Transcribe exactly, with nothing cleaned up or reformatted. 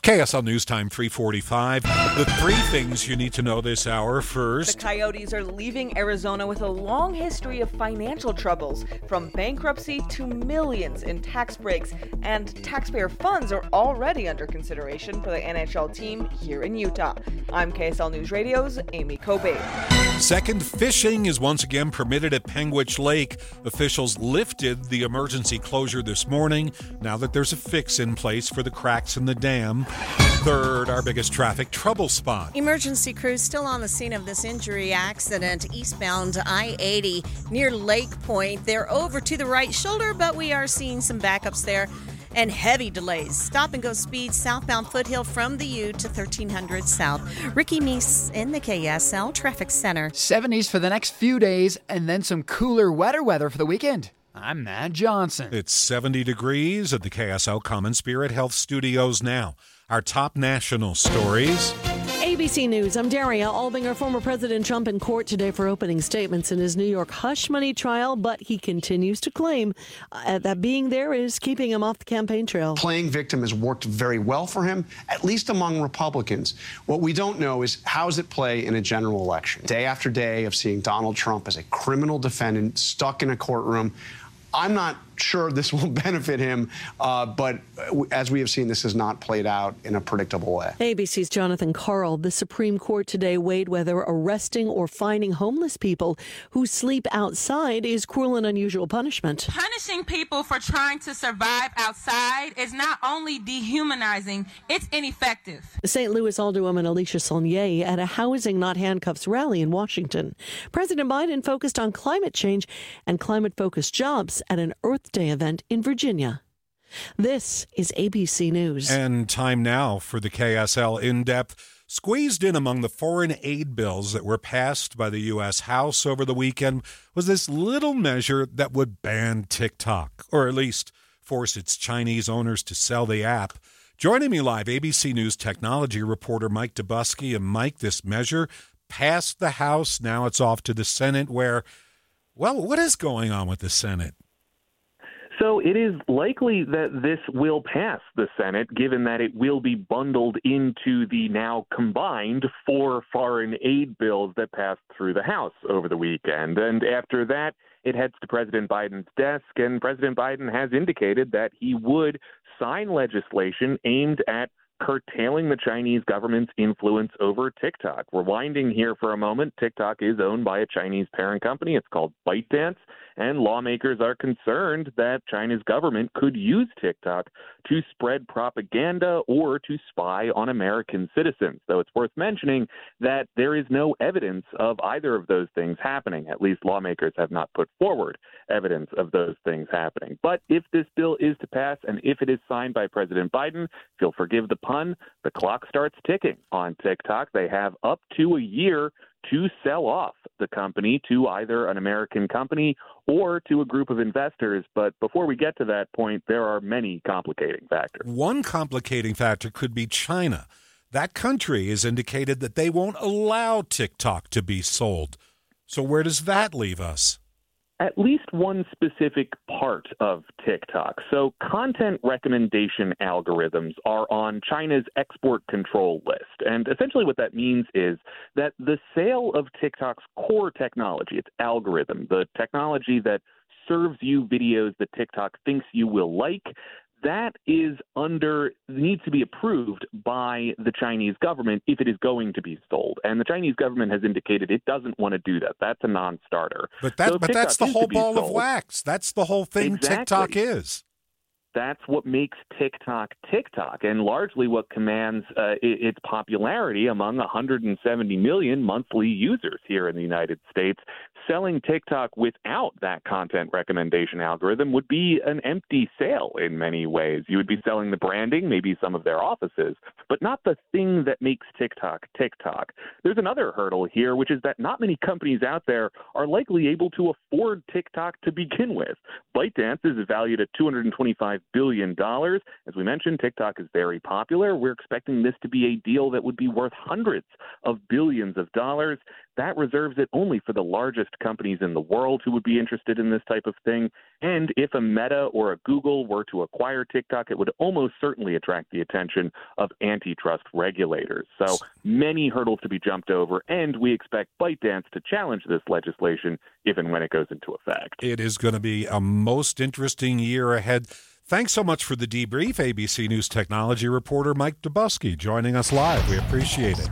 K S L News Time, three forty-five. The three things you need to know this hour. First, the Coyotes are leaving Arizona with a long history of financial troubles, from bankruptcy to millions in tax breaks, and taxpayer funds are already under consideration for the N H L team here in Utah. I'm K S L News Radio's Amy Kobe. Second, fishing is once again permitted at Penguich Lake. Officials lifted the emergency closure this morning now that there's a fix in place for the cracks in the dam. Third, our biggest traffic trouble spot. Emergency crews still on the scene of this injury accident eastbound I eighty near Lake Point. They're over to the right shoulder, but we are seeing some backups there and heavy delays. Stop and go speed southbound Foothill from the U to thirteen hundred South. Ricky Meese in the K S L Traffic Center. seventies for the next few days and then some cooler, wetter weather for the weekend. I'm Matt Johnson. It's seventy degrees at the K S L Common Spirit Health Studios now. Our top national stories. A B C News, I'm Daria Albinger. Former President Trump in court today for opening statements in his New York hush money trial, but he continues to claim uh, that being there is keeping him off the campaign trail. Playing victim has worked very well for him, at least among Republicans. What we don't know is how does it play in a general election? Day after day of seeing Donald Trump as a criminal defendant stuck in a courtroom. I'm not sure this will benefit him, uh, but as we have seen, this has not played out in a predictable way. A B C's Jonathan Karl. The Supreme Court today weighed whether arresting or fining homeless people who sleep outside is cruel and unusual punishment. Punishing people for trying to survive outside is not only dehumanizing, it's ineffective. Saint Louis Alderwoman Alicia Saulnier at a Housing Not Handcuffs rally in Washington. President Biden focused on climate change and climate-focused jobs at an Earth Day event in Virginia. This is A B C News. And time now for the K S L In-Depth. Squeezed in among the foreign aid bills that were passed by the U S House over the weekend was this little measure that would ban TikTok, or at least force its Chinese owners to sell the app. Joining me live, A B C News technology reporter Mike Dubusky. And Mike, this measure passed the House. Now it's off to the Senate where, well, what is going on with the Senate? So it is likely that this will pass the Senate, given that it will be bundled into the now combined four foreign aid bills that passed through the House over the weekend. And after that, it heads to President Biden's desk, and President Biden has indicated that he would sign legislation aimed at curtailing the Chinese government's influence over TikTok. Rewinding here for a moment, TikTok is owned by a Chinese parent company. It's called ByteDance, and lawmakers are concerned that China's government could use TikTok to spread propaganda or to spy on American citizens, though it's worth mentioning that there is no evidence of either of those things happening. At least lawmakers have not put forward evidence of those things happening. But if this bill is to pass and if it is signed by President Biden, if you'll forgive the pun, the clock starts ticking on TikTok. They have up to a year to sell off the company to either an American company or to a group of investors. But before we get to that point, there are many complicating factors. One complicating factor could be China. That country has indicated that they won't allow TikTok to be sold. So where does that leave us? At least one specific part of TikTok. So content recommendation algorithms are on China's export control list. And essentially what that means is that the sale of TikTok's core technology, its algorithm, the technology that serves you videos that TikTok thinks you will like, that is under needs to be approved by the Chinese government if it is going to be sold. And the Chinese government has indicated it doesn't want to do that. That's a non-starter. But that, so but that's the whole ball sold, of wax. That's the whole thing exactly. TikTok is. That's what makes TikTok TikTok, and largely what commands uh, its popularity among one hundred seventy million monthly users here in the United States. Selling TikTok without that content recommendation algorithm would be an empty sale in many ways. You would be selling the branding, maybe some of their offices, but not the thing that makes TikTok TikTok. There's another hurdle here, which is that not many companies out there are likely able to afford TikTok to begin with. ByteDance is valued at two hundred twenty-five billion dollars. As we mentioned, TikTok is very popular. We're expecting this to be a deal that would be worth hundreds of billions of dollars. That reserves it only for the largest companies in the world who would be interested in this type of thing. And if a Meta or a Google were to acquire TikTok, it would almost certainly attract the attention of antitrust regulators. So many hurdles to be jumped over, and we expect ByteDance to challenge this legislation if and when it goes into effect. It is going to be a most interesting year ahead. Thanks so much for the debrief, A B C News technology reporter Mike Dobuski joining us live. We appreciate it.